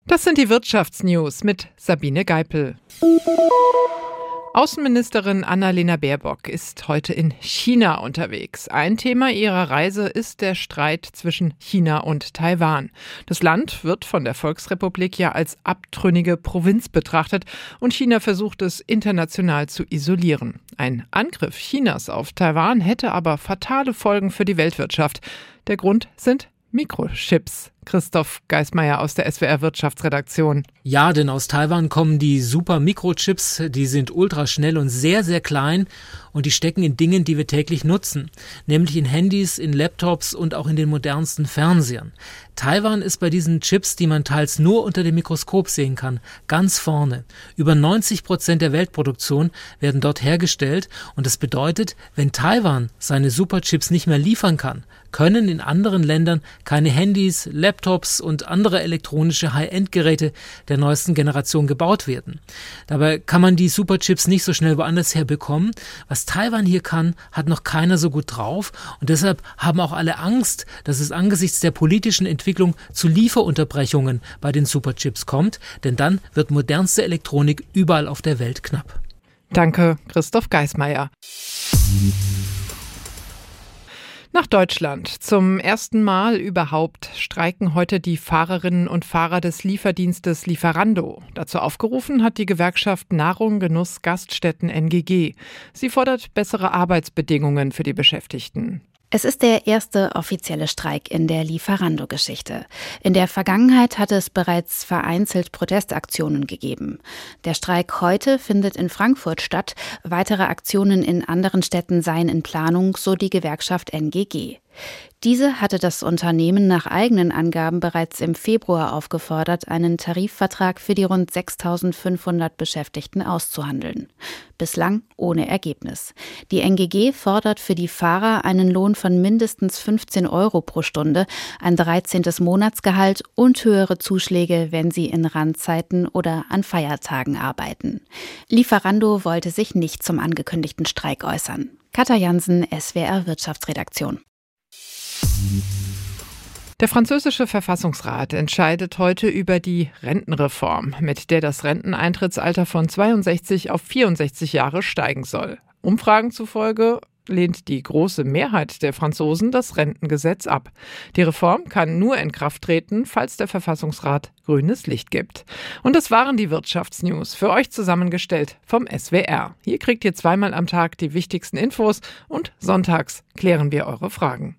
Das sind die Wirtschaftsnews mit Sabine Geipel. Außenministerin Annalena Baerbock ist heute in China unterwegs. Ein Thema ihrer Reise ist der Streit zwischen China und Taiwan. Das Land wird von der Volksrepublik ja als abtrünnige Provinz betrachtet und China versucht es international zu isolieren. Ein Angriff Chinas auf Taiwan hätte aber fatale Folgen für die Weltwirtschaft. Der Grund sind Mikrochips. Christoph Geismeier aus der SWR Wirtschaftsredaktion. Ja, denn aus Taiwan kommen die super Mikrochips, die sind ultraschnell und sehr, sehr klein und die stecken in Dingen, die wir täglich nutzen, nämlich in Handys, in Laptops und auch in den modernsten Fernsehern. Taiwan ist bei diesen Chips, die man teils nur unter dem Mikroskop sehen kann, ganz vorne. Über 90% der Weltproduktion werden dort hergestellt und das bedeutet, wenn Taiwan seine Superchips nicht mehr liefern kann, können in anderen Ländern keine Handys, Laptops und andere elektronische High-End-Geräte der neuesten Generation gebaut werden. Dabei kann man die Superchips nicht so schnell woanders her bekommen. Was Taiwan hier kann, hat noch keiner so gut drauf und deshalb haben auch alle Angst, dass es angesichts der politischen Entwicklung zu Lieferunterbrechungen bei den Superchips kommt, denn dann wird modernste Elektronik überall auf der Welt knapp. Danke, Christoph Geismeier. Nach Deutschland. Zum ersten Mal überhaupt streiken heute die Fahrerinnen und Fahrer des Lieferdienstes Lieferando. Dazu aufgerufen hat die Gewerkschaft Nahrung, Genuss, Gaststätten NGG. Sie fordert bessere Arbeitsbedingungen für die Beschäftigten. Es ist der erste offizielle Streik in der Lieferando-Geschichte. In der Vergangenheit hatte es bereits vereinzelt Protestaktionen gegeben. Der Streik heute findet in Frankfurt statt. Weitere Aktionen in anderen Städten seien in Planung, so die Gewerkschaft NGG. Diese hatte das Unternehmen nach eigenen Angaben bereits im Februar aufgefordert, einen Tarifvertrag für die rund 6.500 Beschäftigten auszuhandeln. Bislang ohne Ergebnis. Die NGG fordert für die Fahrer einen Lohn von mindestens 15 Euro pro Stunde, ein 13. Monatsgehalt und höhere Zuschläge, wenn sie in Randzeiten oder an Feiertagen arbeiten. Lieferando wollte sich nicht zum angekündigten Streik äußern. Katja Jansen, SWR Wirtschaftsredaktion. Der französische Verfassungsrat entscheidet heute über die Rentenreform, mit der das Renteneintrittsalter von 62 auf 64 Jahre steigen soll. Umfragen zufolge lehnt die große Mehrheit der Franzosen das Rentengesetz ab. Die Reform kann nur in Kraft treten, falls der Verfassungsrat grünes Licht gibt. Und das waren die Wirtschaftsnews, für euch zusammengestellt vom SWR. Hier kriegt ihr zweimal am Tag die wichtigsten Infos und sonntags klären wir eure Fragen.